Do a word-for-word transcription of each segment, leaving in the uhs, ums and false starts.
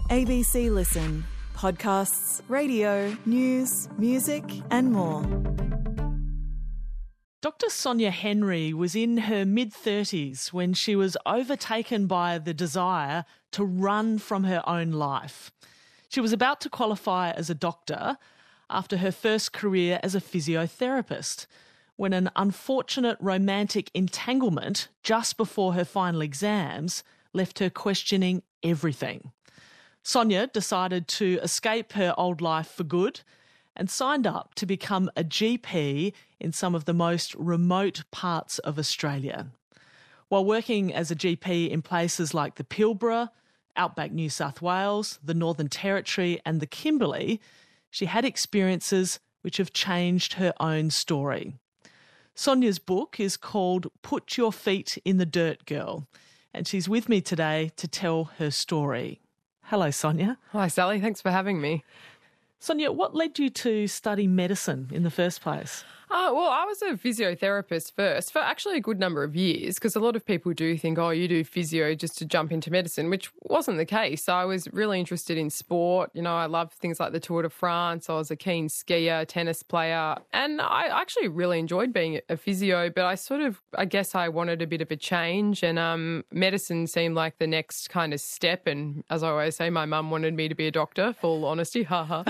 A B C Listen. Podcasts, radio, news, music and more. Doctor Sonia Henry was in her mid-thirties when she was overtaken by the desire to run from her own life. She was about to qualify as a doctor after her first career as a physiotherapist, when an unfortunate romantic entanglement just before her final exams left her questioning everything. Sonia decided to escape her old life for good and signed up to become a G P in some of the most remote parts of Australia. While working as a G P in places like the Pilbara, outback New South Wales, the Northern Territory and the Kimberley, she had experiences which have changed her own story. Sonia's book is called Put Your Feet in the Dirt, Girl, and she's with me today to tell her story. Hello, Sonia. Hi, Sally. Thanks for having me. Sonia, what led you to study medicine in the first place? Uh, well, I was a physiotherapist first for actually a good number of years, because a lot of people do think, oh, you do physio just to jump into medicine, which wasn't the case. I was really interested in sport. You know, I loved things like the Tour de France. I was a keen skier, tennis player, and I actually really enjoyed being a physio, but I sort of, I guess I wanted a bit of a change, and um, medicine seemed like the next kind of step. And as I always say, my mum wanted me to be a doctor, full honesty, haha.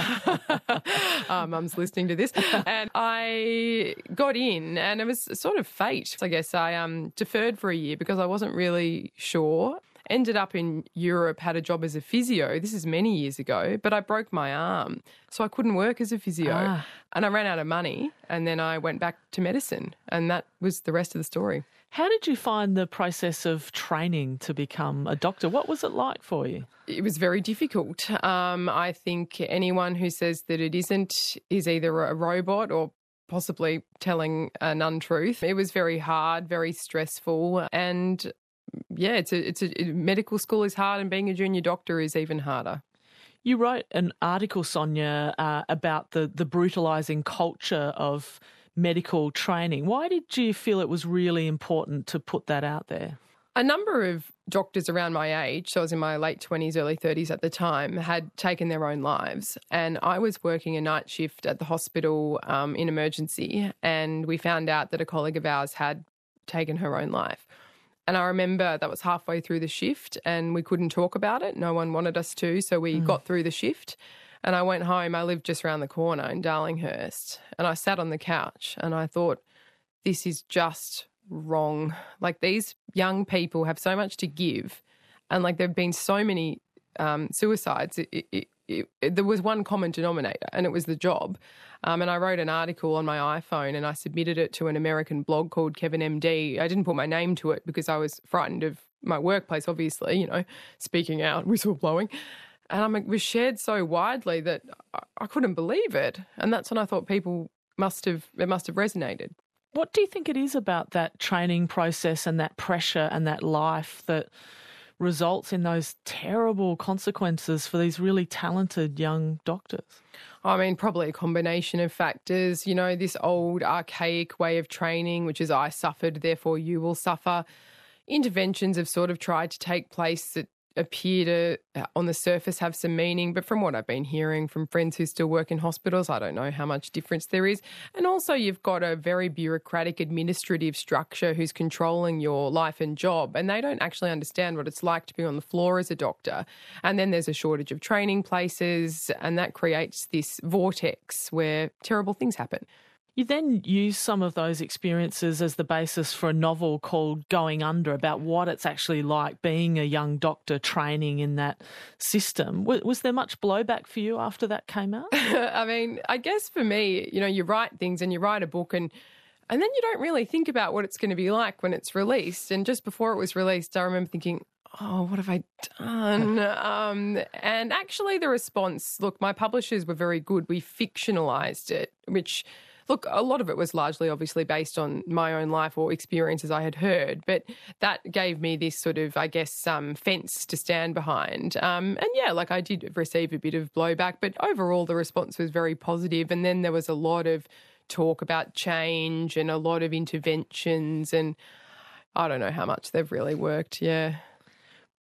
uh, Mum's listening to this. And I I got in, and it was sort of fate. I guess I um, deferred for a year because I wasn't really sure. Ended up in Europe, had a job as a physio. This is many years ago, but I broke my arm, so I couldn't work as a physio. Ah. And I ran out of money, and then I went back to medicine, and that was the rest of the story. How did you find the process of training to become a doctor? What was it like for you? It was very difficult. Um, I think anyone who says that it isn't is either a robot or possibly telling an untruth. It was very hard, very stressful, and yeah, it's a, it's a, medical school is hard, and being a junior doctor is even harder. You wrote an article, Sonia, uh, about the, the brutalising culture of medical training. Why did you feel it was really important to put that out there? A number of doctors around my age, so I was in my late twenties, early thirties at the time, had taken their own lives. And I was working a night shift at the hospital um, in emergency, and we found out that a colleague of ours had taken her own life. And I remember that was halfway through the shift, and we couldn't talk about it. No one wanted us to, so we mm. got through the shift. And I went home. I lived just around the corner in Darlinghurst, and I sat on the couch and I thought, this is just wrong. Like, these young people have so much to give, and like there have been so many um, suicides. It, it, it, it, there was one common denominator, and it was the job. Um, and I wrote an article on my iPhone, and I submitted it to an American blog called Kevin M D. I didn't put my name to it because I was frightened of my workplace, obviously, you know, speaking out, whistleblowing. And I mean, it was shared so widely that I, I couldn't believe it. And that's when I thought people must have, it must have resonated. What do you think it is about that training process and that pressure and that life that results in those terrible consequences for these really talented young doctors? I mean, probably a combination of factors. You know, this old archaic way of training, which is I suffered, therefore you will suffer. Interventions have sort of tried to take place that appear to, on the surface, have some meaning. But from what I've been hearing from friends who still work in hospitals, I don't know how much difference there is. And also you've got a very bureaucratic administrative structure who's controlling your life and job, and they don't actually understand what it's like to be on the floor as a doctor. And then there's a shortage of training places, and that creates this vortex where terrible things happen. You then use some of those experiences as the basis for a novel called Going Under, about what it's actually like being a young doctor training in that system. Was there much blowback for you after that came out? I mean, I guess for me, you know, you write things and you write a book, and and then you don't really think about what it's going to be like when it's released. And just before it was released, I remember thinking, oh, what have I done? um, and actually the response, look, my publishers were very good. We fictionalised it, which... Look, a lot of it was largely obviously based on my own life or experiences I had heard, but that gave me this sort of, I guess, um, fence to stand behind. Um, and yeah, like I did receive a bit of blowback, but overall the response was very positive. And then there was a lot of talk about change and a lot of interventions, and I don't know how much they've really worked, yeah.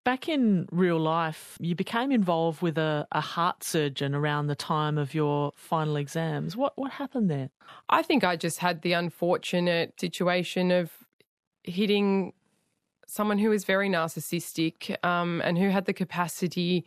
Back in real life, you became involved with a, a heart surgeon around the time of your final exams. What what happened there? I think I just had the unfortunate situation of hitting someone who was very narcissistic um, and who had the capacity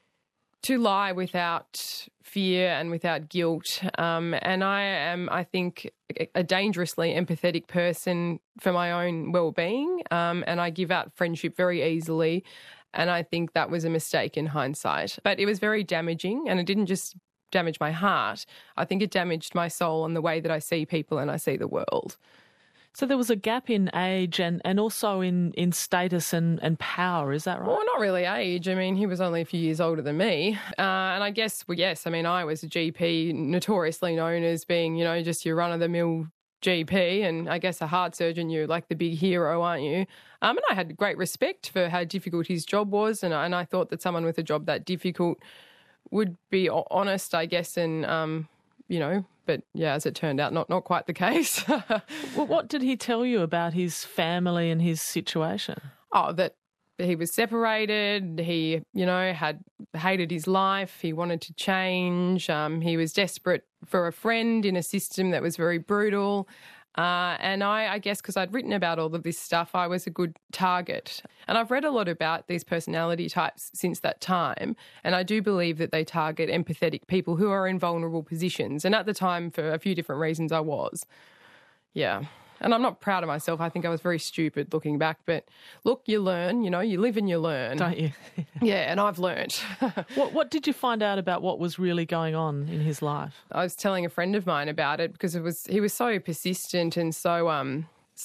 to lie without fear and without guilt. Um, and I am, I think, a dangerously empathetic person for my own well-being, um, and I give out friendship very easily. And I think that was a mistake in hindsight. But it was very damaging, and it didn't just damage my heart. I think it damaged my soul and the way that I see people and I see the world. So there was a gap in age and, and also in, in status and, and power, is that right? Well, not really age. I mean, he was only a few years older than me. Uh, and I guess, well, yes, I mean, I was a G P, notoriously known as being, you know, just your run-of-the-mill G P. And I guess a heart surgeon, you're like the big hero, aren't you? Um, and I had great respect for how difficult his job was. And, and I thought that someone with a job that difficult would be honest, I guess, and, um, you know, but yeah, as it turned out, not not quite the case. Well, what did he tell you about his family and his situation? Oh, that he was separated. He, you know, had hated his life. He wanted to change. Um, he was desperate for a friend in a system that was very brutal. Uh, and I, I guess because I'd written about all of this stuff, I was a good target. And I've read a lot about these personality types since that time. And I do believe that they target empathetic people who are in vulnerable positions. And at the time, for a few different reasons, I was. Yeah. And I'm not proud of myself. I think I was very stupid looking back. But look, you learn, you know, you live and you learn. Don't you? Yeah, and I've learned. What What did you find out about what was really going on in his life? I was telling a friend of mine about it because it was he was so persistent and so um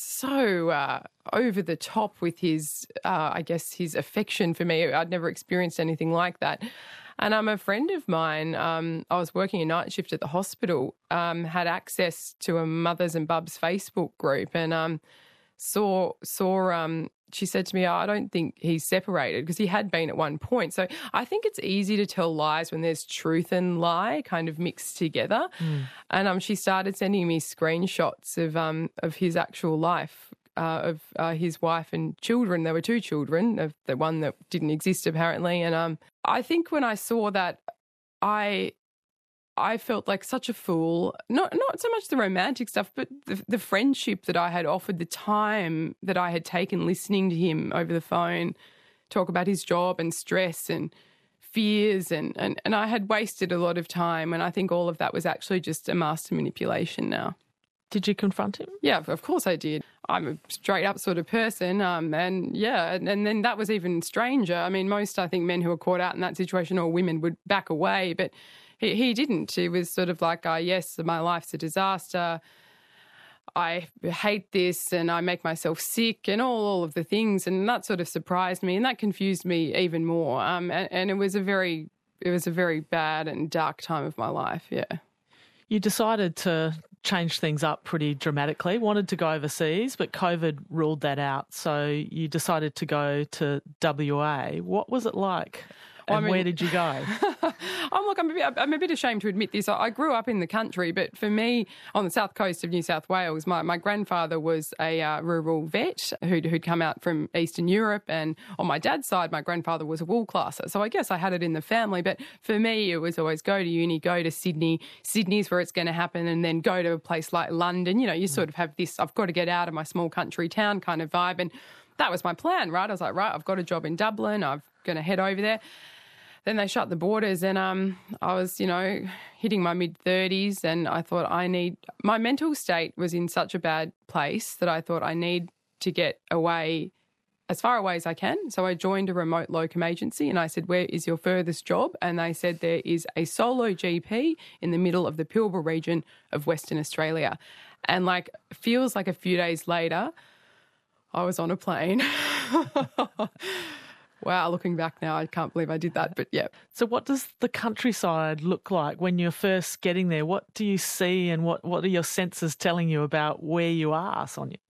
so uh, over the top with his uh, I guess his affection for me. I'd never experienced anything like that. And um, a friend of mine, um, I was working a night shift at the hospital, um, had access to a Mothers and Bubs Facebook group and um, saw, saw um, she said to me, oh, I don't think he's separated, because he had been at one point. So I think it's easy to tell lies when there's truth and lie kind of mixed together. Mm. And um, she started sending me screenshots of um, of his actual life. Uh, of uh, his wife and children. There were two children, of the one that didn't exist apparently. And um, I think when I saw that, I I felt like such a fool. Not not so much the romantic stuff, but the, the friendship that I had offered, the time that I had taken listening to him over the phone talk about his job and stress and fears, and, and, and I had wasted a lot of time. And I think all of that was actually just a master manipulation now. Did you confront him? Yeah, of course I did. I'm a straight up sort of person. Um, and yeah, and, and then that was even stranger. I mean, most, I think, men who are caught out in that situation, or women, would back away, but he, he didn't. He was sort of like, uh, yes, my life's a disaster. I hate this and I make myself sick and all, all of the things. And that sort of surprised me and that confused me even more. Um, and, and it was a very, it was a very bad and dark time of my life. Yeah. You decided to change things up pretty dramatically, wanted to go overseas, but COVID ruled that out. So you decided to go to W A. What was it like? And I mean, where did you go? I'm look, I'm a, bit, I'm a bit ashamed to admit this. I grew up in the country, but for me, on the south coast of New South Wales, my, my grandfather was a uh, rural vet who'd, who'd come out from Eastern Europe, and on my dad's side, my grandfather was a wool classer. So I guess I had it in the family, but for me, it was always go to uni, go to Sydney. Sydney's where it's going to happen, and then go to a place like London. You know, you sort of have this, I've got to get out of my small country town kind of vibe, and that was my plan, right? I was like, right, I've got a job in Dublin, I'm going to head over there. Then they shut the borders and um, I was, you know, hitting my mid-thirties and I thought I need... My mental state was in such a bad place that I thought I need to get away as far away as I can. So I joined a remote locum agency and I said, where is your furthest job? And they said there is a solo G P in the middle of the Pilbara region of Western Australia. And, like, feels like a few days later, I was on a plane. Wow, looking back now, I can't believe I did that, but yeah. So what does the countryside look like when you're first getting there? What do you see and what, what are your senses telling you about where you are, Sonia?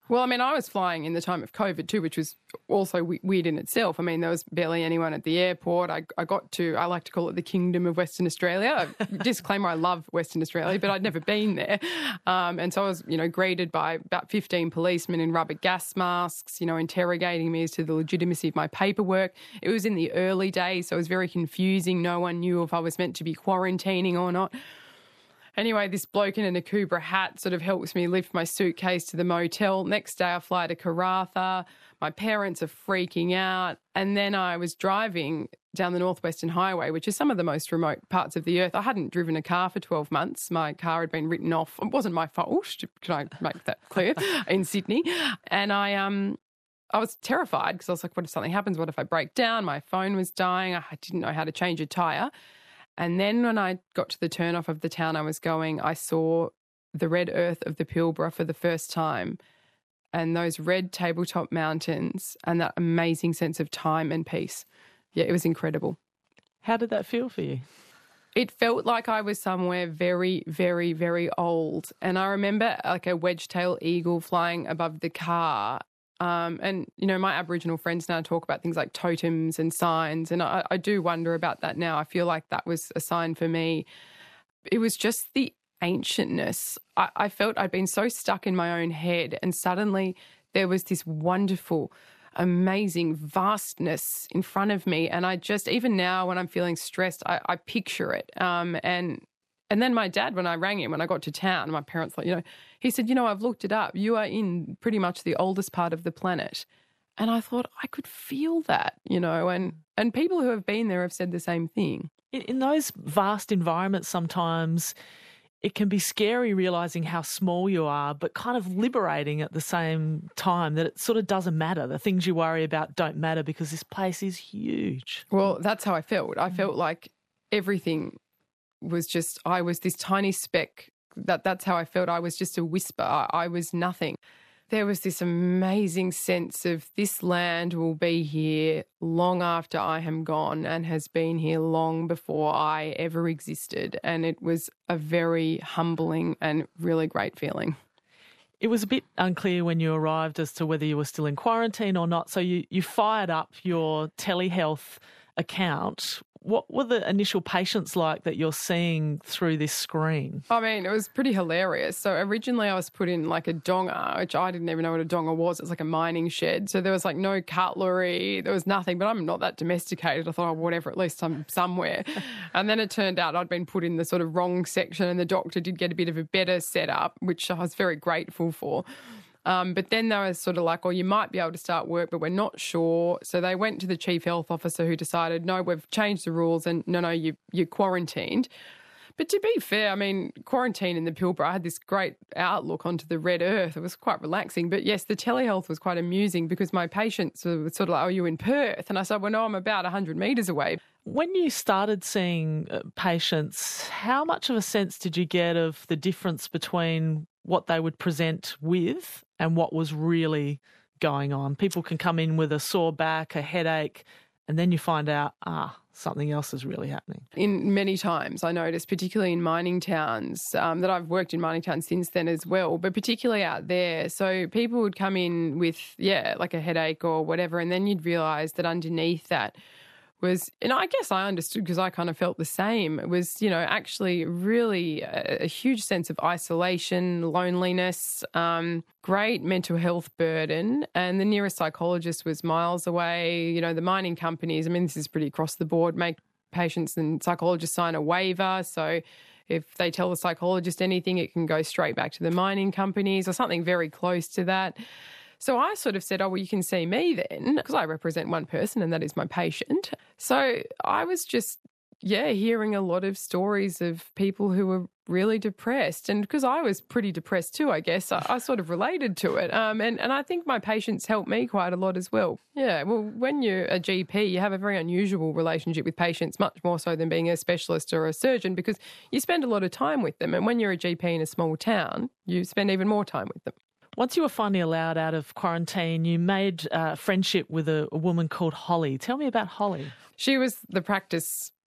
Well, I mean, I was flying in the time of COVID too, which was also w- weird in itself. I mean, there was barely anyone at the airport. I, I got to, I like to call it the Kingdom of Western Australia. Disclaimer, I love Western Australia, but I'd never been there. Um, and so I was, you know, greeted by about fifteen policemen in rubber gas masks, you know, interrogating me as to the legitimacy of my paperwork. It was in the early days, so it was very confusing. No one knew if I was meant to be quarantining or not. Anyway, this bloke in a Nakubra hat sort of helps me lift my suitcase to the motel. Next day I fly to Karratha. My parents are freaking out. And then I was driving down the Northwestern Highway, which is some of the most remote parts of the earth. I hadn't driven a car for twelve months. My car had been written off. It wasn't my fault. Can I make that clear? In Sydney. And I um I was terrified because I was like, what if something happens? What if I break down? My phone was dying. I didn't know how to change a tyre. And then when I got to the turnoff of the town I was going, I saw the red earth of the Pilbara for the first time, and those red tabletop mountains and that amazing sense of time and peace. Yeah, it was incredible. How did that feel for you? It felt like I was somewhere very, very, very old. And I remember like a wedge-tail eagle flying above the car. Um, and, you know, my Aboriginal friends now talk about things like totems and signs, and I, I do wonder about that now. I feel like that was a sign for me. It was just the ancientness. I, I felt I'd been so stuck in my own head, and suddenly there was this wonderful, amazing vastness in front of me. And I just, even now when I'm feeling stressed, I, I picture it. Um, and And then my dad, when I rang him, when I got to town, my parents, like, you know, he said, you know, I've looked it up. You are in pretty much the oldest part of the planet. And I thought I could feel that, you know, and, and people who have been there have said the same thing. In, in those vast environments, sometimes it can be scary realising how small you are, but kind of liberating at the same time, that it sort of doesn't matter. The things you worry about don't matter because this place is huge. Well, that's how I felt. I felt like everything was just, I was this tiny speck. That that's how I felt. I was just a whisper. I, I was nothing. There was this amazing sense of this land will be here long after I am gone and has been here long before I ever existed. And it was a very humbling and really great feeling. It was a bit unclear when you arrived as to whether you were still in quarantine or not. So you, you fired up your telehealth account. What were the initial patients like that you're seeing through this screen? I mean, it was pretty hilarious. So originally I was put in like a donga, which I didn't even know what a donga was. It's like a mining shed. So there was like no cutlery. There was nothing, but I'm not that domesticated. I thought, oh, whatever, at least I'm somewhere. And then it turned out I'd been put in the sort of wrong section, and the doctor did get a bit of a better setup, which I was very grateful for. Um, but then they were sort of like, oh, you might be able to start work, but we're not sure. So they went to the chief health officer, who decided, no, we've changed the rules, and no, no, you, you're quarantined. But to be fair, I mean, quarantine in the Pilbara, I had this great outlook onto the red earth. It was quite relaxing. But yes, the telehealth was quite amusing because my patients were sort of like, oh, you're in Perth? And I said, well, no, I'm about one hundred metres away. When you started seeing patients, how much of a sense did you get of the difference between what they would present with and what was really going on? People can come in with a sore back, a headache, and then you find out, ah, something else is really happening. In many times I noticed, particularly in mining towns, um, that I've worked in mining towns since then as well, but particularly out there. So people would come in with, yeah, like a headache or whatever, and then you'd realise that underneath that was, and I guess I understood because I kind of felt the same, it was, you know, actually really a, a huge sense of isolation, loneliness, um, great mental health burden. And the nearest psychologist was miles away. You know, the mining companies, I mean, this is pretty across the board, make patients and psychologists sign a waiver. So if they tell the psychologist anything, it can go straight back to the mining companies or something very close to that. So I sort of said, oh, well, you can see me then, because I represent one person and that is my patient. So I was just, yeah, hearing a lot of stories of people who were really depressed. And because I was pretty depressed too, I guess, I, I sort of related to it. Um, and, and I think my patients helped me quite a lot as well. Yeah, well, when you're a G P, you have a very unusual relationship with patients, much more so than being a specialist or a surgeon, because you spend a lot of time with them. And when you're a G P in a small town, you spend even more time with them. Once you were finally allowed out of quarantine, you made uh, friendship with a, a woman called Holly. Tell me about Holly. She was the practice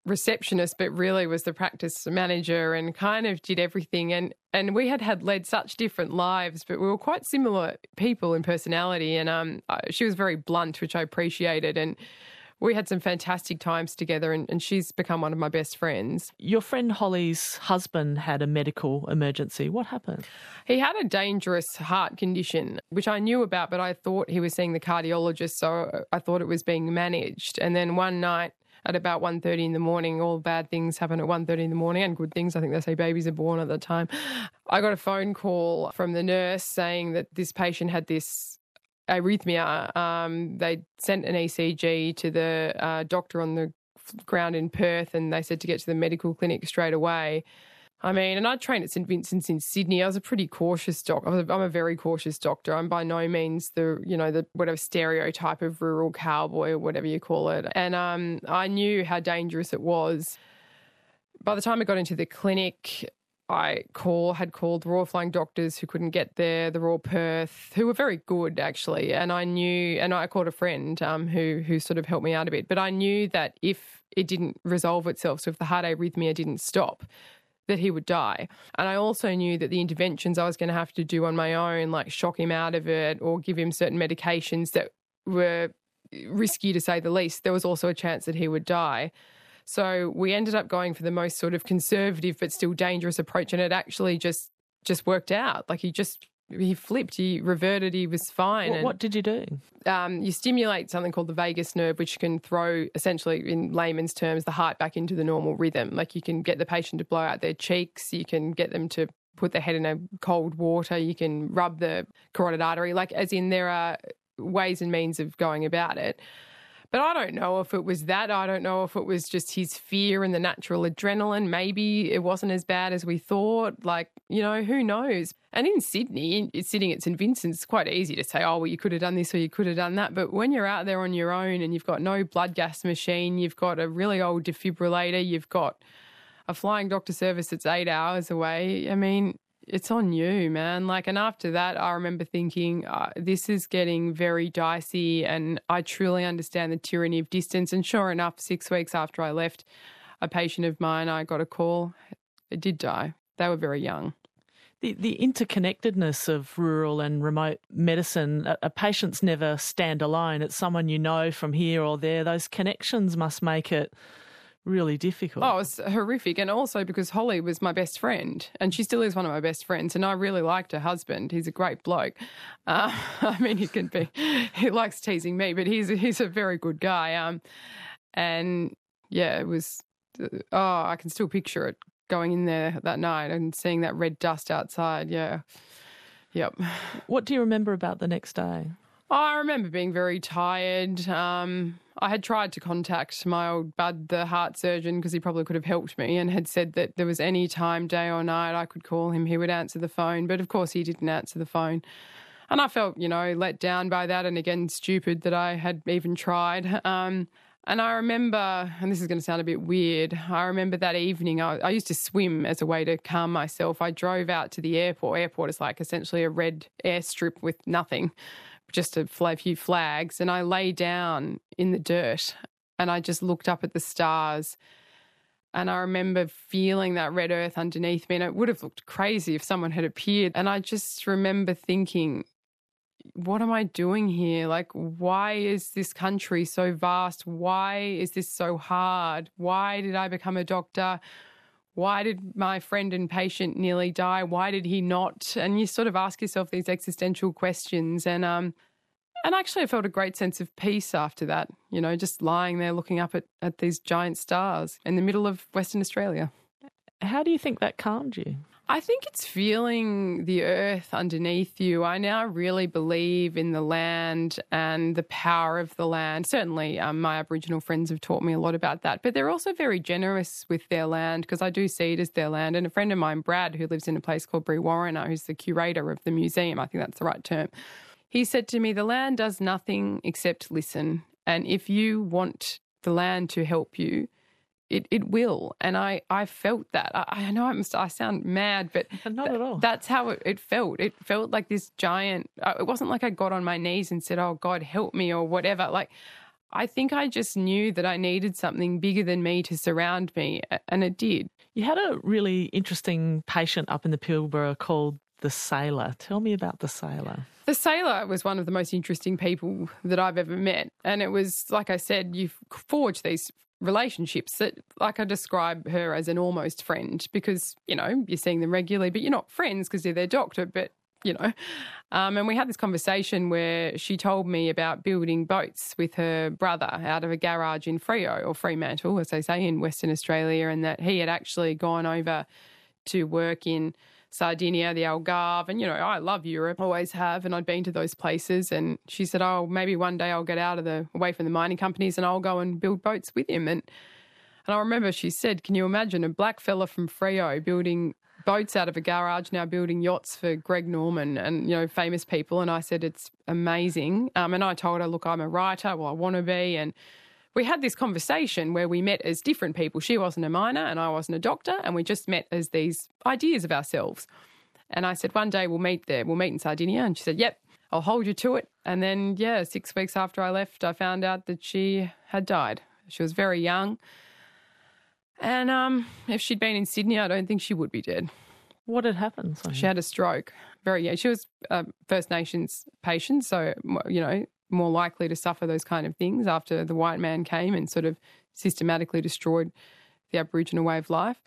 receptionist, but really was the practice manager and kind of did everything. And, and we had had led such different lives, but we were quite similar people in personality. And um, she was very blunt, which I appreciated. And we had some fantastic times together, and, and she's become one of my best friends. Your friend Holly's husband had a medical emergency. What happened? He had a dangerous heart condition, which I knew about, but I thought he was seeing the cardiologist, so I thought it was being managed. And then one night at about one thirty in the morning, all bad things happen at one thirty in the morning, and good things. I think they say babies are born at the time. I got a phone call from the nurse saying that this patient had this arrhythmia. Um, they sent an E C G to the uh, doctor on the ground in Perth, and they said to get to the medical clinic straight away. I mean, and I trained at St Vincent's in Sydney. I was a pretty cautious doctor. I'm a very cautious doctor. I'm by no means the, you know, the whatever stereotype of rural cowboy or whatever you call it. And um, I knew how dangerous it was. By the time I got into the clinic, I call had called the Royal Flying Doctors who couldn't get there, the Royal Perth, who were very good actually. And I knew, and I called a friend um, who who sort of helped me out a bit. But I knew that if it didn't resolve itself, so if the heart arrhythmia didn't stop, that he would die. And I also knew that the interventions I was going to have to do on my own, like shock him out of it or give him certain medications that were risky to say the least, there was also a chance that he would die. So we ended up going for the most sort of conservative but still dangerous approach, and it actually just just worked out. Like he just, he flipped, he reverted, he was fine. What, and, what did you do? Um, you stimulate something called the vagus nerve, which can throw, essentially in layman's terms, the heart back into the normal rhythm. Like you can get the patient to blow out their cheeks, you can get them to put their head in a cold water, you can rub the carotid artery, like as in there are ways and means of going about it. But I don't know if it was that. I don't know if it was just his fear and the natural adrenaline. Maybe it wasn't as bad as we thought. Like, you know, who knows? And in Sydney, sitting at St Vincent's, it's quite easy to say, oh, well, you could have done this or you could have done that. But when you're out there on your own and you've got no blood gas machine, you've got a really old defibrillator, you've got a flying doctor service that's eight hours away, I mean, it's on you, man. Like, and after that, I remember thinking, uh, this is getting very dicey, and I truly understand the tyranny of distance. And sure enough, six weeks after I left, a patient of mine, I got a call. It did die. They were very young. The the interconnectedness of rural and remote medicine, a, a patients never stand alone. It's someone you know from here or there. Those connections must make it really difficult. Oh, it's horrific. And also because Holly was my best friend, and she still is one of my best friends, and I really liked her husband. He's a great bloke. Uh, I mean, he can be, he likes teasing me, but he's, he's a very good guy. Um, and yeah, it was, oh, I can still picture it going in there that night and seeing that red dust outside. Yeah. Yep. What do you remember about the next day? I remember being very tired. Um, I had tried to contact my old bud, the heart surgeon, because he probably could have helped me, and had said that there was any time, day or night, I could call him, he would answer the phone. But of course he didn't answer the phone. And I felt, you know, let down by that, and again, stupid that I had even tried. Um, and I remember, and this is going to sound a bit weird, I remember that evening, I, I used to swim as a way to calm myself. I drove out to the airport. Airport is like essentially a red airstrip with nothing, just a few flags, and I lay down in the dirt and I just looked up at the stars, and I remember feeling that red earth underneath me, and it would have looked crazy if someone had appeared. And I just remember thinking, what am I doing here? Like, why is this country so vast? Why is this so hard? Why did I become a doctor? Why did my friend and patient nearly die? Why did he not? And you sort of ask yourself these existential questions. And um, and actually I felt a great sense of peace after that, you know, just lying there looking up at, at these giant stars in the middle of Western Australia. How do you think that calmed you? I think it's feeling the earth underneath you. I now really believe in the land and the power of the land. Certainly um, my Aboriginal friends have taught me a lot about that, but they're also very generous with their land, because I do see it as their land. And a friend of mine, Brad, who lives in a place called Brewarrina, who's the curator of the museum, I think that's the right term, he said to me, the land does nothing except listen. And if you want the land to help you, It it will. And I, I felt that. I, I know I'm, I sound mad, but Not at all. That's how it, it felt. It felt like this giant, uh, it wasn't like I got on my knees and said, oh, God, help me or whatever. Like, I think I just knew that I needed something bigger than me to surround me, and it did. You had a really interesting patient up in the Pilbara called the Sailor. Tell me about the Sailor. The Sailor was one of the most interesting people that I've ever met. And it was, like I said, you forge these relationships that, like I describe her as an almost friend because, you know, you're seeing them regularly, but you're not friends because you're their doctor, but, you know. Um, and we had this conversation where she told me about building boats with her brother out of a garage in Freo, or Fremantle, as they say, in Western Australia, and that he had actually gone over to work in Sardinia, the Algarve, and, you know, I love Europe, always have, and I'd been to those places. And she said, oh, maybe one day I'll get out of the, away from the mining companies and I'll go and build boats with him. And and I remember she said, can you imagine a black fella from Freo building boats out of a garage, now building yachts for Greg Norman and, you know, famous people? And I said, it's amazing. Um, and I told her, look, I'm a writer, well, I want to be. And we had this conversation where we met as different people. She wasn't a miner and I wasn't a doctor, and we just met as these ideas of ourselves. And I said, one day we'll meet there. We'll meet in Sardinia. And she said, yep, I'll hold you to it. And then, yeah, six weeks after I left, I found out that she had died. She was very young. And um, if she'd been in Sydney, I don't think she would be dead. What had happened? Sorry. She had a stroke. Very young. She was a First Nations patient, so, you know, more likely to suffer those kind of things after the white man came and sort of systematically destroyed the Aboriginal way of life.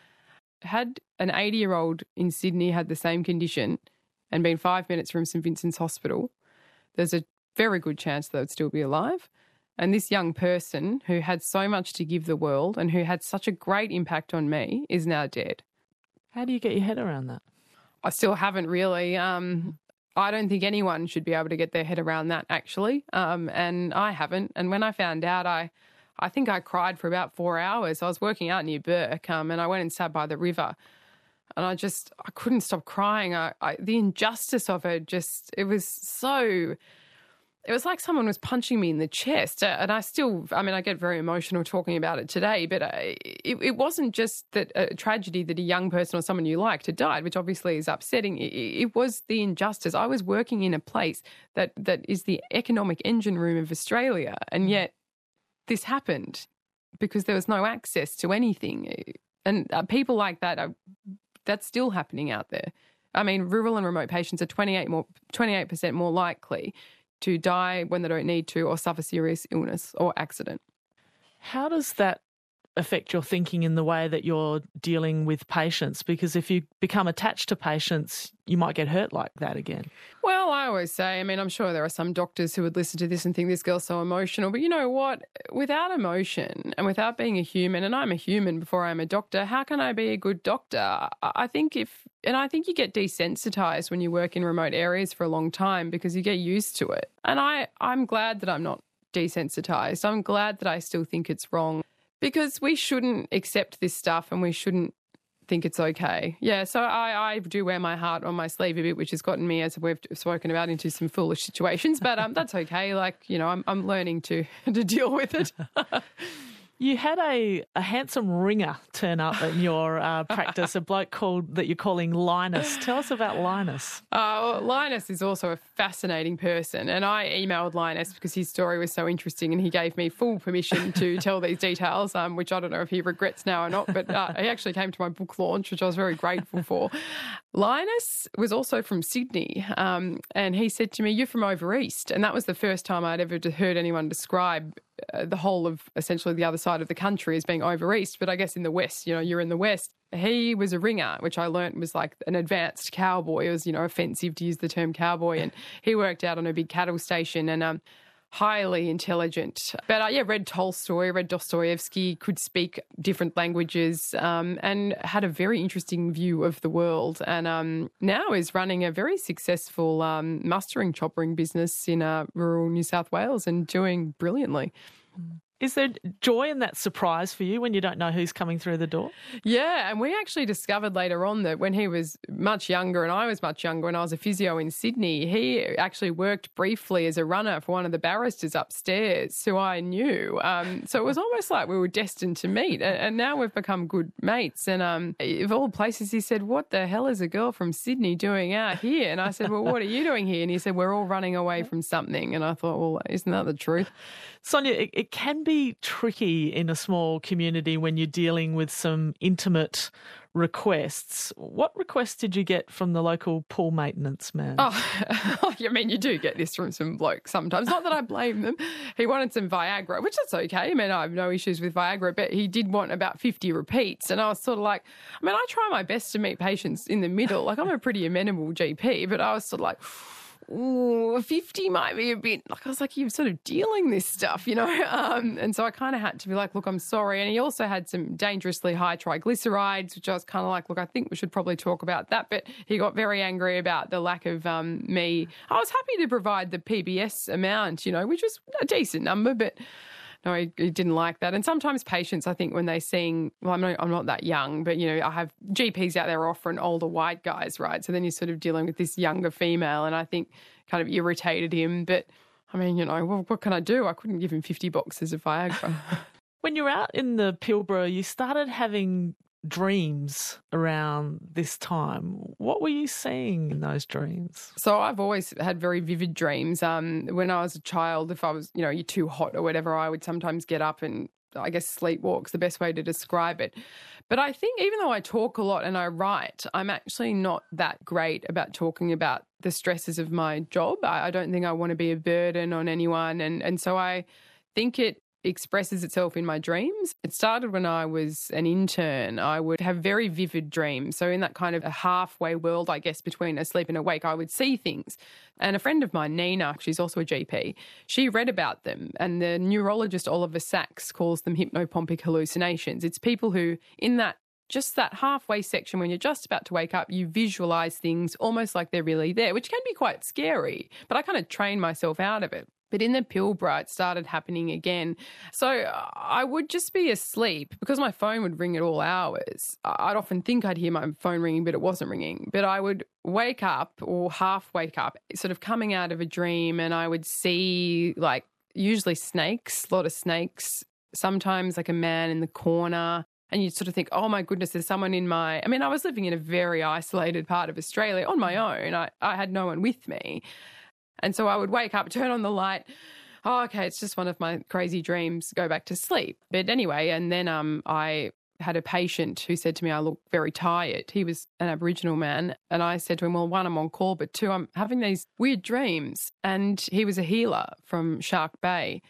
Had an eighty-year-old in Sydney had the same condition and been five minutes from St Vincent's Hospital, there's a very good chance they would still be alive. And this young person who had so much to give the world and who had such a great impact on me is now dead. How do you get your head around that? I still haven't really. Um, I don't think anyone should be able to get their head around that, actually, um, and I haven't. And when I found out, I I think I cried for about four hours. I was working out near Burke, um, and I went and sat by the river, and I just, I couldn't stop crying. I, I, the injustice of it just, it was so... It was like someone was punching me in the chest, and I still, I mean, I get very emotional talking about it today, but it, it wasn't just that a tragedy that a young person or someone you liked had died, which obviously is upsetting. It, it was the injustice. I was working in a place that, that is the economic engine room of Australia, and yet this happened because there was no access to anything. And people like that, are, that's still happening out there. I mean, rural and remote patients are twenty-eight more, twenty-eight percent more likely to die when they don't need to or suffer serious illness or accident. How does that affect your thinking in the way that you're dealing with patients? Because if you become attached to patients, you might get hurt like that again. Well, I always say, I mean, I'm sure there are some doctors who would listen to this and think this girl's so emotional, but you know what? Without emotion and without being a human, and I'm a human before I'm a doctor, how can I be a good doctor? I think if, and I think you get desensitized when you work in remote areas for a long time because you get used to it. And I, I'm glad that I'm not desensitized. I'm glad that I still think it's wrong. Because we shouldn't accept this stuff and we shouldn't think it's okay. Yeah, so I, I do wear my heart on my sleeve a bit, which has gotten me, as we've spoken about, into some foolish situations. But um, that's okay. Like, you know, I'm I'm learning to to deal with it. You had a, a handsome ringer turn up in your uh, practice, a bloke called that you're calling Linus. Tell us about Linus. Uh, well, Linus is also a fascinating person, and I emailed Linus because his story was so interesting and he gave me full permission to tell these details, um, which I don't know if he regrets now or not, but uh, he actually came to my book launch, which I was very grateful for. Linus was also from Sydney, um, and he said to me, you're from over east, and that was the first time I'd ever heard anyone describe Uh, the whole of essentially the other side of the country as being over east, but I guess in the west, you know, you're in the west. He was a ringer, which I learnt was like an advanced cowboy. It was, you know, offensive to use the term cowboy, and he worked out on a big cattle station and um, highly intelligent. But uh, yeah, read Tolstoy, read Dostoevsky, could speak different languages, um, and had a very interesting view of the world. And um, now is running a very successful um, mustering choppering business in uh, rural New South Wales and doing brilliantly. Is there joy in that surprise for you when you don't know who's coming through the door? Yeah, and we actually discovered later on that when he was much younger and I was much younger, when I was a physio in Sydney, he actually worked briefly as a runner for one of the barristers upstairs who I knew. Um, so it was almost like we were destined to meet, and, and now we've become good mates. And um, of all places, he said, "What the hell is a girl from Sydney doing out here?" And I said, "Well, what are you doing here?" And he said, "We're all running away from something." And I thought, well, isn't that the truth? Sonia, it, it can be tricky in a small community when you're dealing with some intimate requests. What requests did you get from the local pool maintenance man? Oh, I mean, you do get this from some blokes sometimes. Not that I blame them. He wanted some Viagra, which is okay. I mean, I have no issues with Viagra, but he did want about fifty repeats. And I was sort of like, I mean, I try my best to meet patients in the middle. Like, I'm a pretty amenable G P, but I was sort of like, ooh, fifty might be a bit, like, I was like, you're sort of dealing this stuff, you know? Um, and so I kind of had to be like, look, I'm sorry. And he also had some dangerously high triglycerides, which I was kind of like, look, I think we should probably talk about that. But he got very angry about the lack of um, me. I was happy to provide the P B S amount, you know, which was a decent number, but no, he, he didn't like that. And sometimes patients, I think, when they're seeing, well, I'm not, I'm not that young, but, you know, I have G Ps out there offering older white guys, right? So then you're sort of dealing with this younger female, and I think kind of irritated him. But, I mean, you know, well, what can I do? I couldn't give him fifty boxes of Viagra. When you were out in the Pilbara, you started having dreams around this time. What were you seeing in those dreams? So I've always had very vivid dreams. Um, when I was a child, if I was, you know, you're too hot or whatever, I would sometimes get up and I guess sleepwalk's the best way to describe it. But I think even though I talk a lot and I write, I'm actually not that great about talking about the stresses of my job. I, I don't think I want to be a burden on anyone. And, and so I think it expresses itself in my dreams. It started when I was an intern. I would have very vivid dreams. So in that kind of a halfway world, I guess, between asleep and awake, I would see things. And a friend of mine, Nina, she's also a G P, she read about them. And the neurologist Oliver Sacks calls them hypnopompic hallucinations. It's people who, in that just that halfway section when you're just about to wake up, you visualise things almost like they're really there, which can be quite scary. But I kind of trained myself out of it. But in the Pilbara, it started happening again. So I would just be asleep because my phone would ring at all hours. I'd often think I'd hear my phone ringing, but it wasn't ringing. But I would wake up or half wake up, sort of coming out of a dream, and I would see, like, usually snakes, a lot of snakes, sometimes like a man in the corner. And you'd sort of think, oh, my goodness, there's someone in my... I mean, I was living in a very isolated part of Australia on my own. I, I had no one with me. And so I would wake up, turn on the light. Oh, okay, it's just one of my crazy dreams, go back to sleep. But anyway, and then um, I had a patient who said to me, I look very tired. He was an Aboriginal man. And I said to him, well, one, I'm on call, but two, I'm having these weird dreams. And he was a healer from Shark Bay.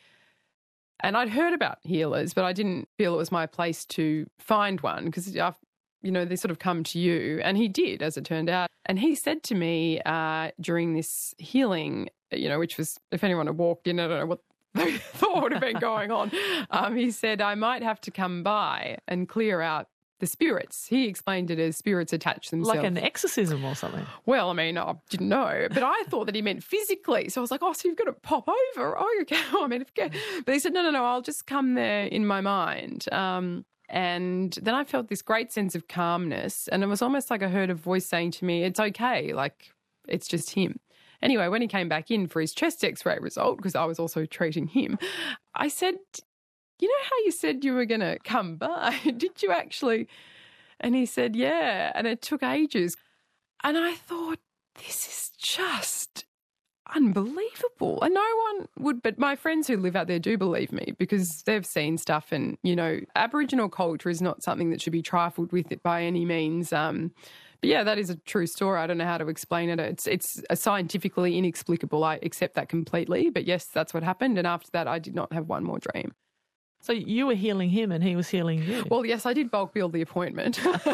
And I'd heard about healers, but I didn't feel it was my place to find one because I've you know, they sort of come to you. And he did, as it turned out. And he said to me uh, during this healing, you know, which was, if anyone had walked in, I don't know what they thought would have been going on. Um, he said, I might have to come by and clear out the spirits. He explained it as spirits attach themselves. Like an exorcism or something? Well, I mean, I didn't know, but I thought that he meant physically. So I was like, oh, so you've got to pop over. Oh, you can. I mean, if you can. But he said, no, no, no, I'll just come there in my mind. Um And then I felt this great sense of calmness, and it was almost like I heard a voice saying to me, it's okay, like it's just him. Anyway, when he came back in for his chest x-ray result, because I was also treating him, I said, you know how you said you were going to come by? Did you actually? And he said, yeah, and it took ages. And I thought, this is just unbelievable. And no one would, but my friends who live out there do believe me because they've seen stuff. And, you know, Aboriginal culture is not something that should be trifled with it by any means. Um, but yeah, that is a true story. I don't know how to explain it. It's it's a scientifically inexplicable. I accept that completely. But yes, that's what happened. And after that, I did not have one more dream. So you were healing him and he was healing you. Well, yes, I did bulk bill the appointment,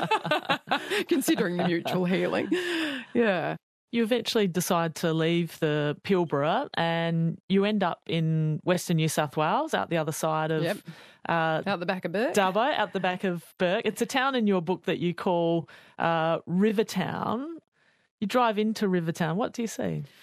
considering the mutual healing. Yeah. You eventually decide to leave the Pilbara and you end up in Western New South Wales, out the other side of... Yep. Uh, out the back of Burke. Dubbo, out the back of Burke. It's a town in your book that you call uh, Rivertown. You drive into Rivertown. What do you see?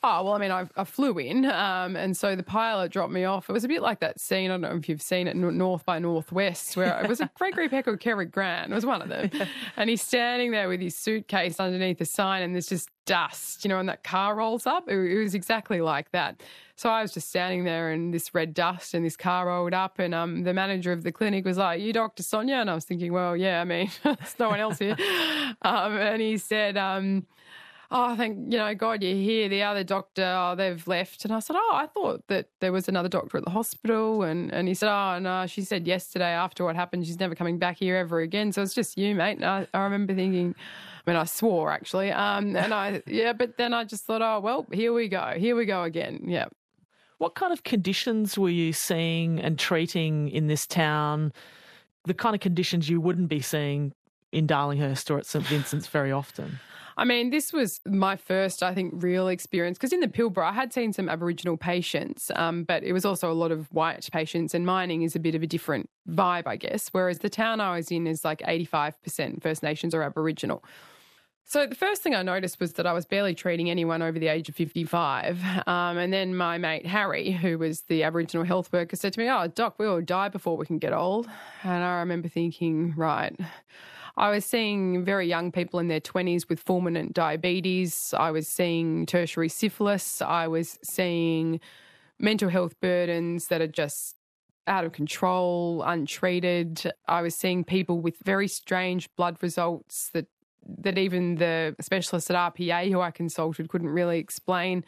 Oh, well, I mean, I, I flew in, um, and so the pilot dropped me off. It was a bit like that scene, I don't know if you've seen it, North by Northwest, where it was a Gregory Peck or Cary Grant. It was one of them. And he's standing there with his suitcase underneath the sign, and there's just dust, you know, and that car rolls up. It, it was exactly like that. So I was just standing there and this red dust and this car rolled up, and um, the manager of the clinic was like, "You Doctor Sonia?" And I was thinking, well, yeah, I mean, there's no one else here. Um, and he said, um, "Oh, thank, you know, God, you're here. The other doctor, oh, they've left." And I said, "Oh, I thought that there was another doctor at the hospital." And, and he said, "Oh, no, she said yesterday after what happened, she's never coming back here ever again. So it's just you, mate." And I, I remember thinking, I mean, I swore actually. Um, and I, yeah, but then I just thought, oh, well, here we go. Here we go again. Yeah. What kind of conditions were you seeing and treating in this town? The kind of conditions you wouldn't be seeing in Darlinghurst or at St Vincent's very often? I mean, this was my first, I think, real experience, because in the Pilbara I had seen some Aboriginal patients, um, but it was also a lot of white patients, and mining is a bit of a different vibe, I guess, whereas the town I was in is like eighty-five percent First Nations or Aboriginal. So the first thing I noticed was that I was barely treating anyone over the age of fifty-five. Um, and then my mate Harry, who was the Aboriginal health worker, said to me, "Oh, Doc, we all die before we can get old." And I remember thinking, right, I was seeing very young people in their twenties with fulminant diabetes. I was seeing tertiary syphilis. I was seeing mental health burdens that are just out of control, untreated. I was seeing people with very strange blood results that that even the specialists at R P A who I consulted couldn't really explain.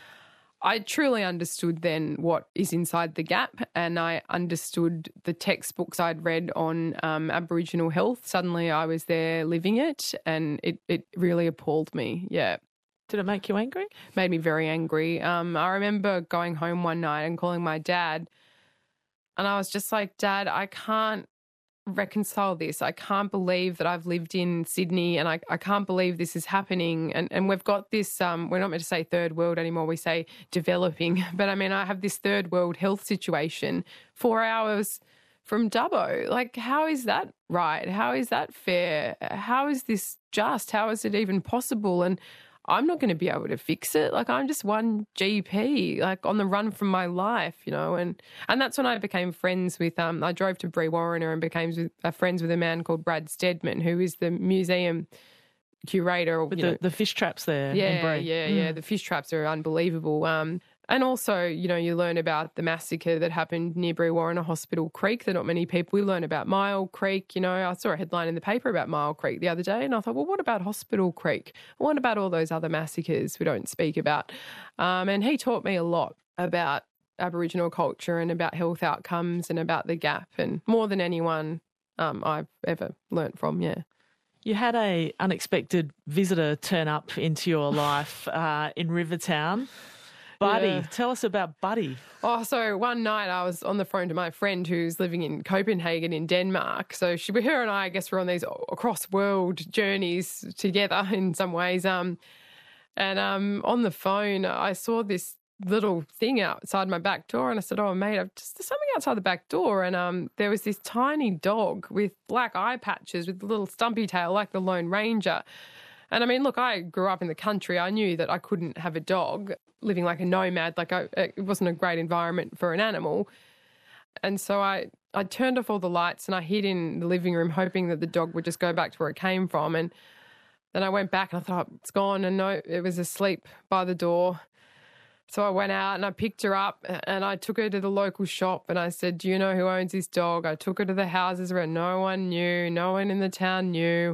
I truly understood then what is inside the gap, and I understood the textbooks I'd read on um, Aboriginal health. Suddenly I was there living it, and it, it really appalled me, yeah. Did it make you angry? Made me very angry. Um, I remember going home one night and calling my dad, and I was just like, "Dad, I can't reconcile this. I can't believe that I've lived in Sydney, and I, I can't believe this is happening." And and we've got this, um, we're not meant to say third world anymore, we say developing. But I mean, I have this third world health situation four hours from Dubbo. Like, how is that right? How is that fair? How is this just? How is it even possible? And I'm not going to be able to fix it. Like, I'm just one G P, like on the run from my life, you know. And and that's when I became friends with, um, I drove to Brewarrina and became with, uh, friends with a man called Brad Stedman, who is the museum curator. With you the, know, the fish traps there. yeah, in Bree. yeah, Mm. yeah. The fish traps are unbelievable. Um, and also, you know, you learn about the massacre that happened near Brewarrina Hospital Creek that not many people, we learn about Mile Creek. You know, I saw a headline in the paper about Mile Creek the other day, and I thought, well, what about Hospital Creek? What about all those other massacres we don't speak about? Um, and he taught me a lot about Aboriginal culture and about health outcomes and about the gap, and more than anyone um, I've ever learnt from, yeah. You had a unexpected visitor turn up into your life uh, in Rivertown. Buddy, Yeah. tell us about Buddy. Oh, so one night I was on the phone to my friend who's living in Copenhagen in Denmark. So she, her and I, I guess, were on these across-world journeys together in some ways. Um, and um, on the phone, I saw this little thing outside my back door, and I said, "Oh, mate, I've just, there's something outside the back door." And um, there was this tiny dog with black eye patches with a little stumpy tail like the Lone Ranger. And I mean, look, I grew up in the country. I knew that I couldn't have a dog living like a nomad. Like I, it wasn't a great environment for an animal. And so I, I turned off all the lights and I hid in the living room hoping that the dog would just go back to where it came from. And then I went back and I thought, it's gone. And no, it was asleep by the door. So I went out and I picked her up and I took her to the local shop and I said, "Do you know who owns this dog?" I took her to the houses where no one knew, no one in the town knew.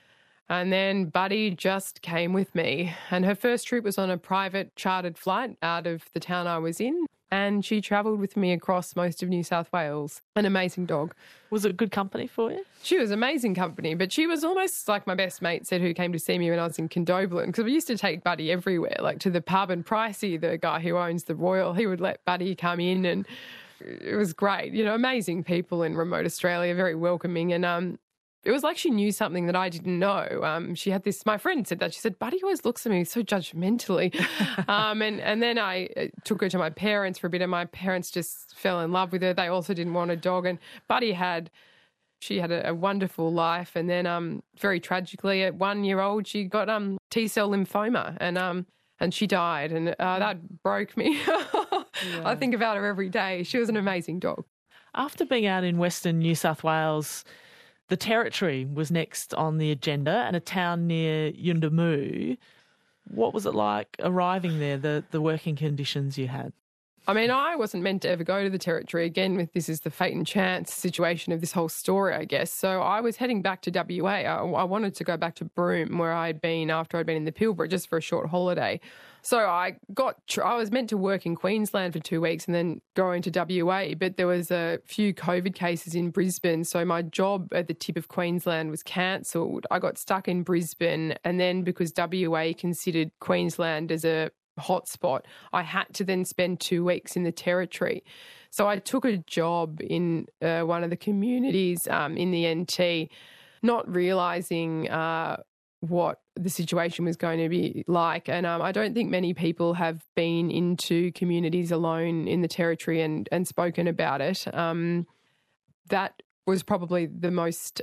And then Buddy just came with me. And her first trip was on a private chartered flight out of the town I was in. And she travelled with me across most of New South Wales. An amazing dog. Was it good company for you? She was amazing company, but she was almost like my best mate said, who came to see me when I was in Condobolin, because we used to take Buddy everywhere, like to the pub, and Pricey, the guy who owns the Royal, he would let Buddy come in, and it was great. You know, amazing people in remote Australia, very welcoming. And um, it was like she knew something that I didn't know. Um, she had this, my friend said that, she said, "Buddy always looks at me so judgmentally." um, and, and then I took her to my parents for a bit, and my parents just fell in love with her. They also didn't want a dog. And Buddy had, she had a, a wonderful life. And then um, very tragically at one year old, she got um, T-cell lymphoma. And um, and she died, and uh, that broke me. yeah. I think about her every day. She was an amazing dog. After being out in Western New South Wales, the Territory was next on the agenda, and a town near Yuendumu. What was it like arriving there, the, the working conditions you had? I mean, I wasn't meant to ever go to the Territory. Again, this is the fate and chance situation of this whole story, I guess. So I was heading back to W A. I, I wanted to go back to Broome, where I'd been after I'd been in the Pilbara, just for a short holiday. So I got, I was meant to work in Queensland for two weeks and then go into W A, but there was a few COVID cases in Brisbane, so my job at the tip of Queensland was cancelled. I got stuck in Brisbane, and then because W A considered Queensland as a hotspot, I had to then spend two weeks in the Territory. So I took a job in uh, one of the communities um, in the N T, not realising uh, what the situation was going to be like. And um, I don't think many people have been into communities alone in the Territory and, and spoken about it. Um, that was probably the most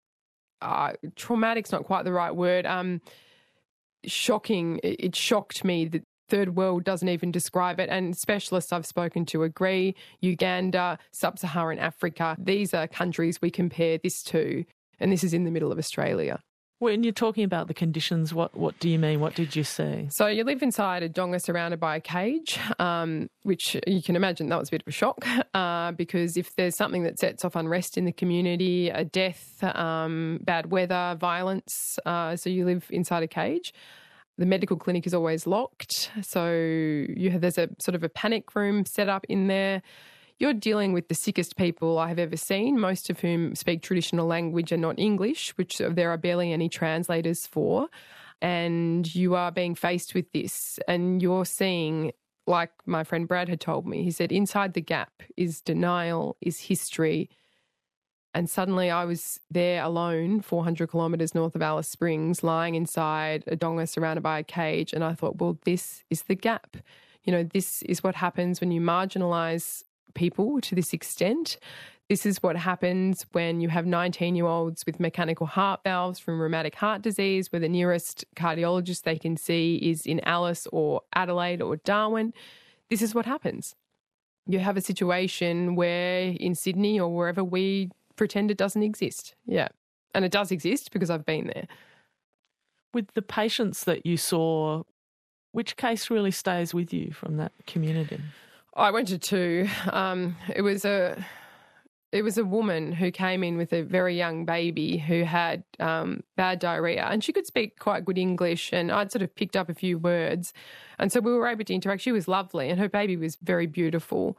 uh, traumatic's not quite the right word. Um, shocking. It, it shocked me that Third world doesn't even describe it, and specialists I've spoken to agree. Uganda, Sub-Saharan Africa, these are countries we compare this to, and this is in the middle of Australia. When you're talking about the conditions, what, what do you mean? What did you see? So you live inside a donga surrounded by a cage, um, which you can imagine that was a bit of a shock uh, because if there's something that sets off unrest in the community, a death, um, bad weather, violence, uh, so you live inside a cage. The medical clinic is always locked, so you have, there's a sort of a panic room set up in there. You're dealing with the sickest people I have ever seen, most of whom speak traditional language and not English, which there are barely any translators for. And you are being faced with this, and you're seeing, like my friend Brad had told me, he said, inside the gap is denial, is history. And suddenly I was there alone, four hundred kilometres north of Alice Springs, lying inside a donga surrounded by a cage. And I thought, well, this is the gap. You know, this is what happens when you marginalise people to this extent. This is what happens when you have nineteen-year-olds with mechanical heart valves from rheumatic heart disease, where the nearest cardiologist they can see is in Alice or Adelaide or Darwin. This is what happens. You have a situation where in Sydney or wherever we pretend it doesn't exist. Yeah. And it does exist because I've been there. With the patients that you saw, which case really stays with you from that community? I went to two. Um, it was a it was a woman who came in with a very young baby who had um, bad diarrhea, and she could speak quite good English, and I'd sort of picked up a few words. And so we were able to interact. She was lovely, and her baby was very beautiful.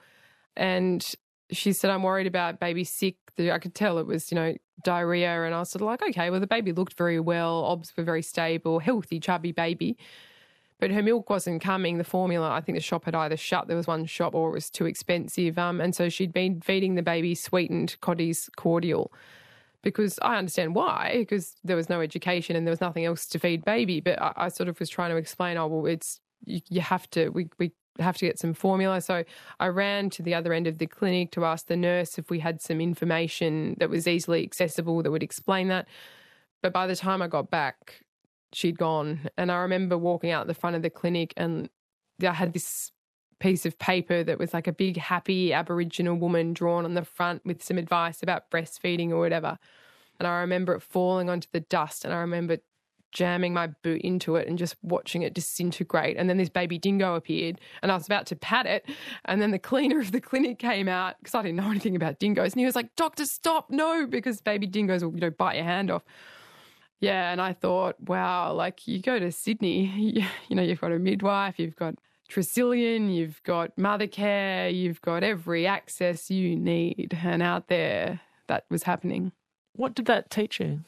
And she said, I'm worried about baby sick. I could tell it was, you know, diarrhea. And I was sort of like, okay, well, the baby looked very well. Obs were very stable, healthy, chubby baby. But her milk wasn't coming. The formula, I think the shop had either shut. There was one shop or it was too expensive. Um, and so she'd been feeding the baby sweetened Cottee's cordial because I understand why, because there was no education and there was nothing else to feed baby. But I, I sort of was trying to explain, oh, well, it's you, you have to, we, we have to get some formula. So I ran to the other end of the clinic to ask the nurse if we had some information that was easily accessible that would explain that. But by the time I got back, she'd gone. And I remember walking out the front of the clinic and I had this piece of paper that was like a big, happy Aboriginal woman drawn on the front with some advice about breastfeeding or whatever. And I remember it falling onto the dust, and I remember jamming my boot into it and just watching it disintegrate. And then this baby dingo appeared and I was about to pat it. And then the cleaner of the clinic came out because I didn't know anything about dingoes. And he was like, doctor, stop, no, because baby dingoes will, you know, bite your hand off. Yeah, and I thought, wow, like you go to Sydney, you, you know, you've got a midwife, you've got Tresillian, you've got mother care, you've got every access you need. And out there, that was happening. What did that teach you?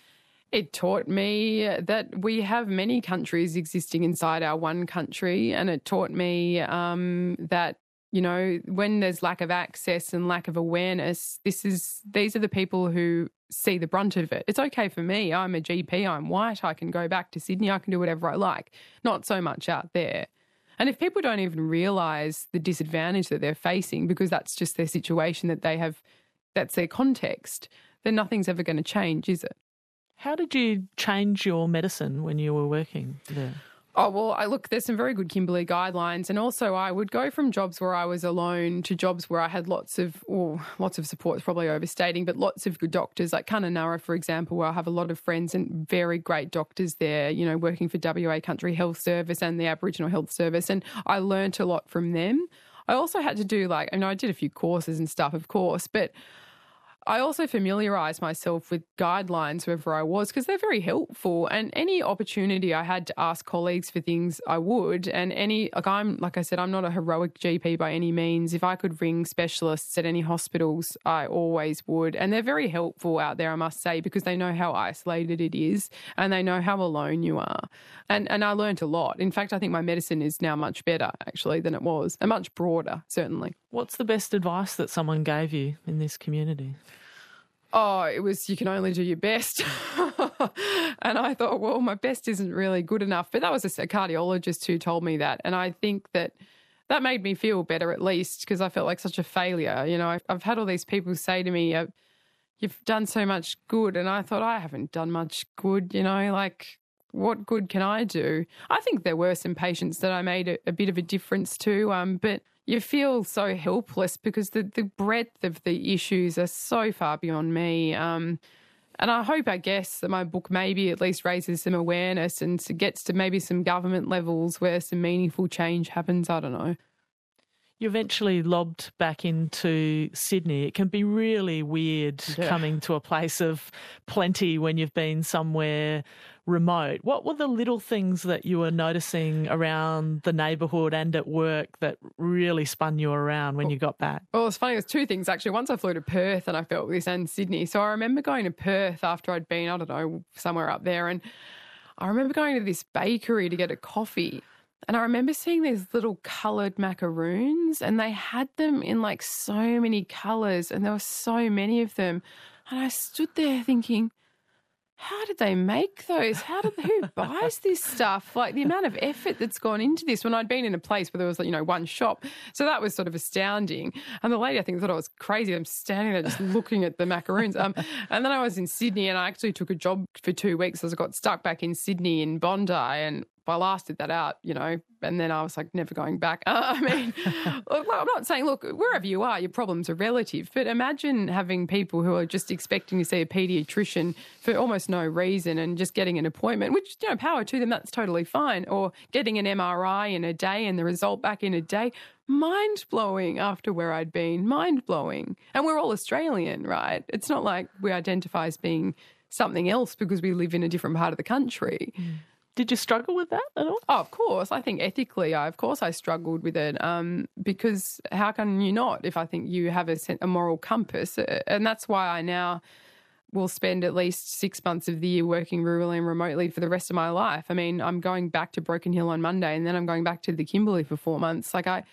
It taught me that we have many countries existing inside our one country, and it taught me um, that, you know, when there's lack of access and lack of awareness, this is these are the people who see the brunt of it. It's okay for me. I'm a G P. I'm white. I can go back to Sydney. I can do whatever I like. Not so much out there. And if people don't even realise the disadvantage that they're facing because that's just their situation that they have, that's their context, then nothing's ever going to change, is it? How did you change your medicine when you were working there? Oh, well, I look, there's some very good Kimberley guidelines. And also I would go from jobs where I was alone to jobs where I had lots of, or lots of support, it's probably overstating, but lots of good doctors, like Kununurra, for example, where I have a lot of friends and very great doctors there, you know, working for W A Country Health Service and the Aboriginal Health Service. And I learnt a lot from them. I also had to do like, I know I did a few courses and stuff, of course, but I also familiarised myself with guidelines wherever I was because they're very helpful. And any opportunity I had to ask colleagues for things, I would. And any, like I'm, like I said, I'm not a heroic G P by any means. If I could ring specialists at any hospitals, I always would. And they're very helpful out there, I must say, because they know how isolated it is and they know how alone you are. And and I learnt a lot. In fact, I think my medicine is now much better, actually, than it was, and much broader, certainly. What's the best advice that someone gave you in this community? Oh, it was you can only do your best. And I thought, well, my best isn't really good enough. But that was a cardiologist who told me that. And I think that that made me feel better at least because I felt like such a failure. You know, I've, I've had all these people say to me, uh, you've done so much good. And I thought, I haven't done much good, you know, like what good can I do? I think there were some patients that I made a, a bit of a difference to, um, but you feel so helpless because the, the breadth of the issues are so far beyond me. Um, and I hope, I guess, that my book maybe at least raises some awareness and gets to maybe some government levels where some meaningful change happens. I don't know. You eventually lobbed back into Sydney. It can be really weird yeah. coming to a place of plenty when you've been somewhere remote. What were the little things that you were noticing around the neighbourhood and at work that really spun you around when you got back? Well, it's funny. There's two things, actually. Once I flew to Perth and I felt this and Sydney. So I remember going to Perth after I'd been, I don't know, somewhere up there. And I remember going to this bakery to get a coffee. And I remember seeing these little coloured macaroons and they had them in like so many colours and there were so many of them. And I stood there thinking, how did they make those? How did who buys this stuff? Like the amount of effort that's gone into this when I'd been in a place where there was, you know, one shop. So that was sort of astounding. And the lady, I think, thought I was crazy. I'm standing there just looking at the macaroons. Um, and then I was in Sydney and I actually took a job for two weeks as I got stuck back in Sydney in Bondi and I lasted that out, you know, and then I was like never going back. Uh, I mean, look, I'm not saying, look, wherever you are, your problems are relative, but imagine having people who are just expecting to see a paediatrician for almost no reason and just getting an appointment, which, you know, power to them, that's totally fine, or getting an M R I in a day and the result back in a day. Mind-blowing after where I'd been, mind-blowing. And we're all Australian, right? It's not like we identify as being something else because we live in a different part of the country. Mm. Did you struggle with that at all? Oh, of course. I think ethically, I, of course I struggled with it um, because how can you not if I think you have a, a moral compass? And that's why I now will spend at least six months of the year working rurally and remotely for the rest of my life. I mean, I'm going back to Broken Hill on Monday and then I'm going back to the Kimberley for four months. Like I...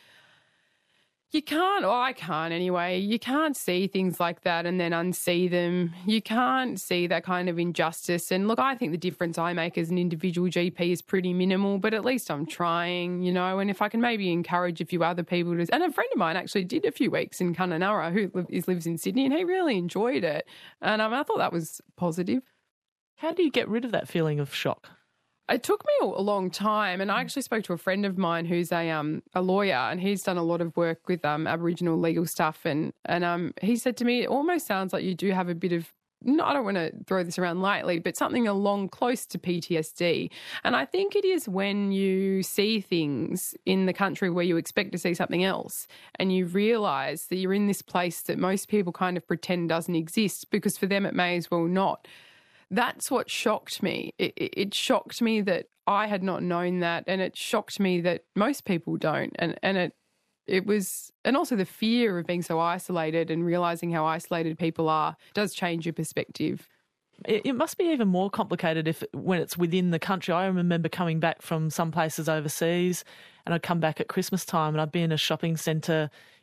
You can't, or I can't anyway, you can't see things like that and then unsee them. You can't see that kind of injustice. And look, I think the difference I make as an individual G P is pretty minimal, but at least I'm trying, you know, and if I can maybe encourage a few other people to, and a friend of mine actually did a few weeks in Kununurra who lives, lives in Sydney and he really enjoyed it. And um, I thought that was positive. How do you get rid of that feeling of shock? It took me a long time, and I actually spoke to a friend of mine who's a um a lawyer, and he's done a lot of work with um Aboriginal legal stuff, and and um he said to me, it almost sounds like you do have a bit of, no, I don't want to throw this around lightly, but something along close to P T S D. And I think it is when you see things in the country where you expect to see something else and you realise that you're in this place that most people kind of pretend doesn't exist because for them it may as well not. That's what shocked me. It, it, it shocked me that I had not known that, and it shocked me that most people don't. And and it it was, and also the fear of being so isolated and realising how isolated people are does change your perspective. It, it must be even more complicated if when it's within the country. I remember coming back from some places overseas, and I'd come back at Christmas time, and I'd be in a shopping centre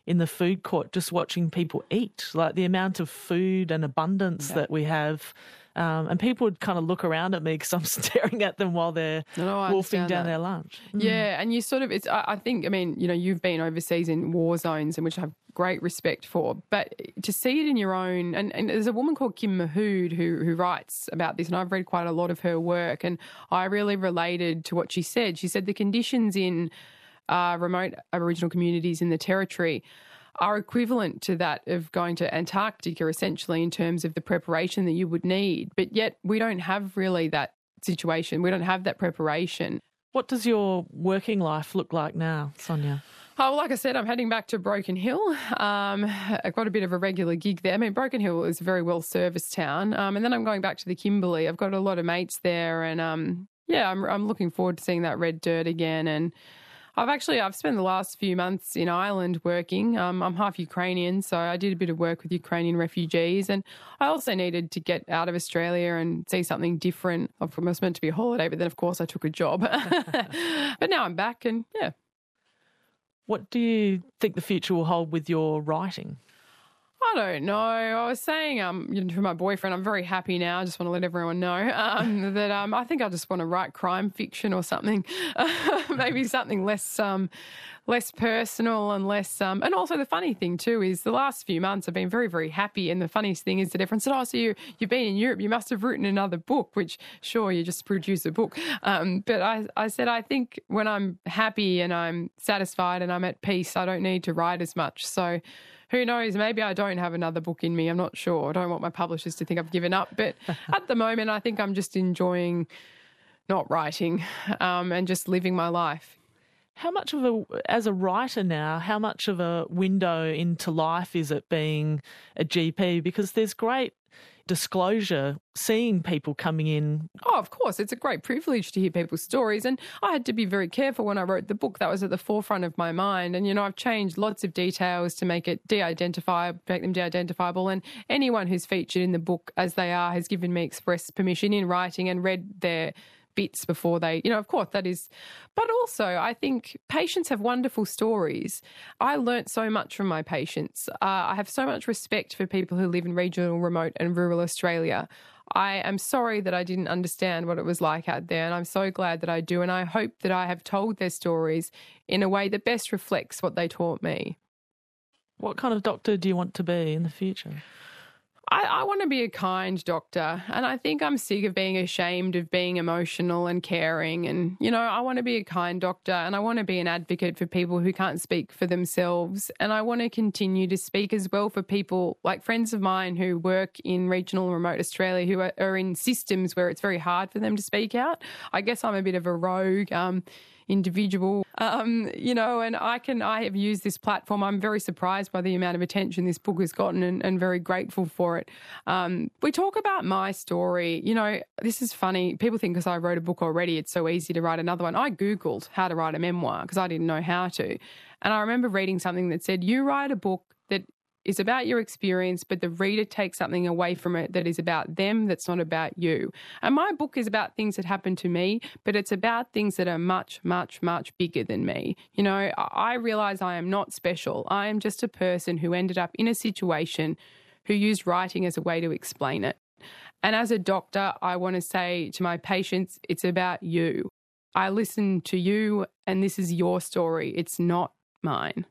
in the food court just watching people eat, like the amount of food and abundance Yeah. that we have. Um, and people would kind of look around at me because I'm staring at them while they're No, no, I wolfing understand down that. their lunch. Mm. Yeah, and you sort of, it's. I, I think, I mean, you know, you've been overseas in war zones, and which I have great respect for, but to see it in your own, and, and there's a woman called Kim Mahood who who writes about this, and I've read quite a lot of her work, and I really related to what she said. She said the conditions in uh, remote Aboriginal communities in the Territory are equivalent to that of going to Antarctica, essentially, in terms of the preparation that you would need. But yet we don't have really that situation. We don't have that preparation. What does your working life look like now, Sonia? Oh, well, like I said, I'm heading back to Broken Hill. Um, I've got a bit of a regular gig there. I mean, Broken Hill is a very well-serviced town. Um, and then I'm going back to the Kimberley. I've got a lot of mates there. And, um, yeah, I'm, I'm looking forward to seeing that red dirt again. And I've actually, I've spent the last few months in Ireland working. Um, I'm half Ukrainian, so I did a bit of work with Ukrainian refugees. And I also needed to get out of Australia and see something different. It was meant to be a holiday, but then, of course, I took a job. But now I'm back and, yeah. What do you think the future will hold with your writing? I don't know. I was saying um, you know, to my boyfriend, I'm very happy now. I just want to let everyone know um, that um, I think I just want to write crime fiction or something, maybe something less um, less personal and less. Um, and also the funny thing too is the last few months I've been very, very happy. And the funniest thing is that everyone said, "Oh, so you you've been in Europe, you must have written another book." Which sure, you just produce a book. Um, but I, I said I think when I'm happy and I'm satisfied and I'm at peace, I don't need to write as much. So. Who knows? Maybe I don't have another book in me. I'm not sure. I don't want my publishers to think I've given up. But at the moment, I think I'm just enjoying not writing um, and just living my life. How much of a, as a writer now, how much of a window into life is it being a G P? Because there's great disclosure, seeing people coming in. Oh, of course. It's a great privilege to hear people's stories. And I had to be very careful when I wrote the book. That was at the forefront of my mind. And, you know, I've changed lots of details to make it de-identify, make them de-identifiable. And anyone who's featured in the book as they are has given me express permission in writing and read their bits before they, you know, of course that is. But also I think patients have wonderful stories. I learnt so much from my patients. Uh, I have so much respect for people who live in regional, remote and rural Australia. I am sorry that I didn't understand what it was like out there, and I'm so glad that I do. And I hope that I have told their stories in a way that best reflects what they taught me. What kind of doctor do you want to be in the future? I, I want to be a kind doctor, and I think I'm sick of being ashamed of being emotional and caring. And, you know, I want to be a kind doctor, and I want to be an advocate for people who can't speak for themselves. And I want to continue to speak as well for people like friends of mine who work in regional and remote Australia who are, are in systems where it's very hard for them to speak out. I guess I'm a bit of a rogue um, individual, um, you know, and I can, I have used this platform. I'm very surprised by the amount of attention this book has gotten and, and very grateful for it. Um, we talk about my story. You know, this is funny. People think because I wrote a book already, it's so easy to write another one. I Googled how to write a memoir because I didn't know how to. And I remember reading something that said, you write a book that is about your experience, but the reader takes something away from it that is about them, that's not about you. And my book is about things that happened to me, but it's about things that are much, much, much bigger than me. You know, I realise I am not special. I am just a person who ended up in a situation who used writing as a way to explain it. And as a doctor, I want to say to my patients, it's about you. I listen to you, and this is your story. It's not mine.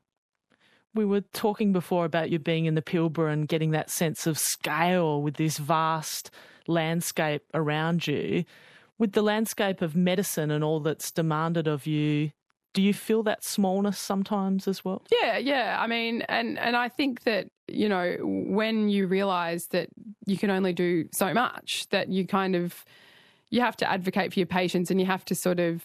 We were talking before about you being in the Pilbara and getting that sense of scale with this vast landscape around you. With the landscape of medicine and all that's demanded of you, do you feel that smallness sometimes as well? Yeah, yeah. I mean, and, and I think that, you know, when you realise that you can only do so much, that you kind of, you have to advocate for your patients and you have to sort of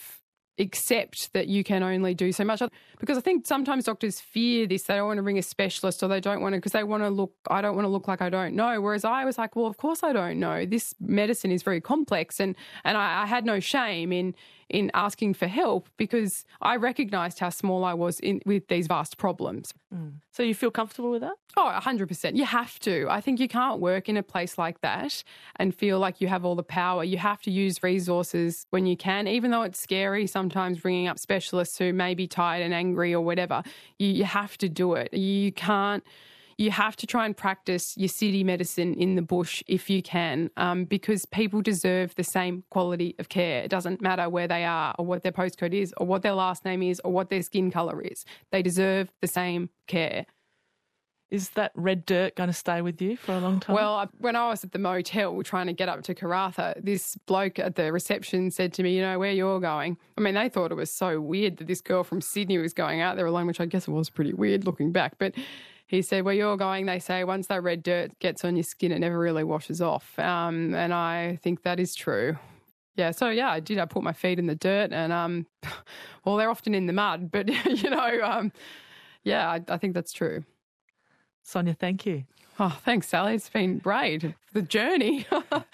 accept that you can only do so much. Because I think sometimes doctors fear this. They don't want to ring a specialist, or they don't want to, because they want to look, I don't want to look like I don't know. Whereas I was like, well, of course I don't know. This medicine is very complex. And, and I, I had no shame in in asking for help because I recognised how small I was in with these vast problems. Mm. So you feel comfortable with that? Oh, one hundred percent. You have to. I think you can't work in a place like that and feel like you have all the power. You have to use resources when you can, even though it's scary sometimes bringing up specialists who may be tired and angry or whatever. You, you have to do it. You can't... You have to try and practice your city medicine in the bush if you can, um, because people deserve the same quality of care. It doesn't matter where they are or what their postcode is or what their last name is or what their skin colour is. They deserve the same care. Is that red dirt going to stay with you for a long time? Well, when I was at the motel trying to get up to Karratha, this bloke at the reception said to me, you know, where you're going. I mean, they thought it was so weird that this girl from Sydney was going out there alone, which I guess it was pretty weird looking back. But he said, where you're going, they say, once that red dirt gets on your skin, it never really washes off. Um, and I think that is true. Yeah, so yeah, I did. I put my feet in the dirt and, um, well, they're often in the mud, but, you know, um, yeah, I, I think that's true. Sonia, thank you. Oh, thanks, Sally. It's been great. The journey.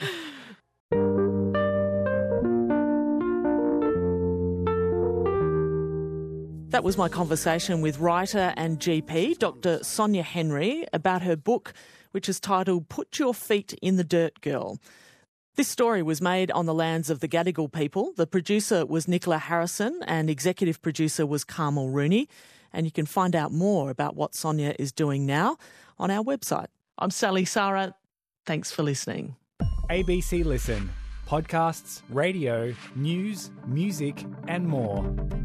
That was my conversation with writer and G P, Doctor Sonia Henry, about her book, which is titled Put Your Feet in the Dirt, Girl. This story was made on the lands of the Gadigal people. The producer was Nicola Harrison and executive producer was Carmel Rooney. And you can find out more about what Sonia is doing now on our website. I'm Sally Sara. Thanks for listening. A B C Listen. Podcasts, radio, news, music and more.